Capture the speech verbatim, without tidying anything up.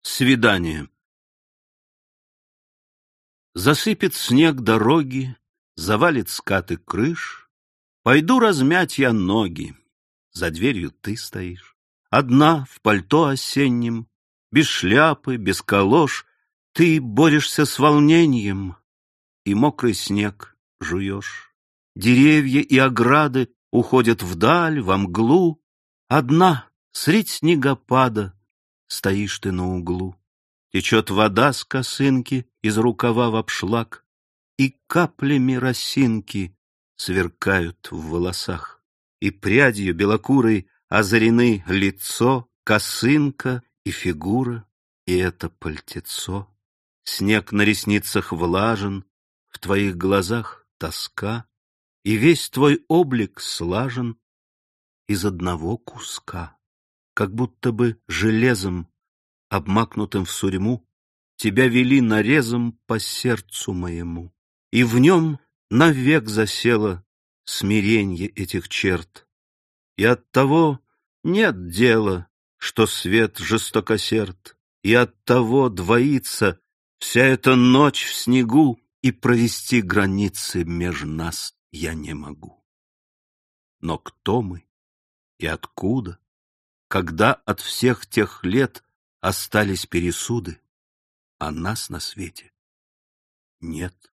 Свидание. Засыпет снег дороги, завалит скаты крыш. Пойду размять я ноги, за дверью ты стоишь. Одна в пальто осеннем, без шляпы, без калош. Ты борешься с волнением и мокрый снег жуешь. Деревья и ограды уходят вдаль, во мглу. Одна средь снегопада стоишь ты на углу. Течет вода с косынки из рукава в обшлаг, и каплями росинки сверкают в волосах. И прядью белокурой озарены лицо, косынка и фигура, и это пальтецо. Снег на ресницах влажен, в твоих глазах тоска, и весь твой облик слажен из одного куска. Как будто бы железом, обмакнутым в сурьму, тебя вели нарезом по сердцу моему, и в нем навек засело смиренье этих черт. И оттого нет дела, что свет жестокосерд, и оттого двоится вся эта ночь в снегу, и провести границы меж нас я не могу. Но кто мы и откуда? Когда от всех тех лет остались пересуды, а нас на свете нет.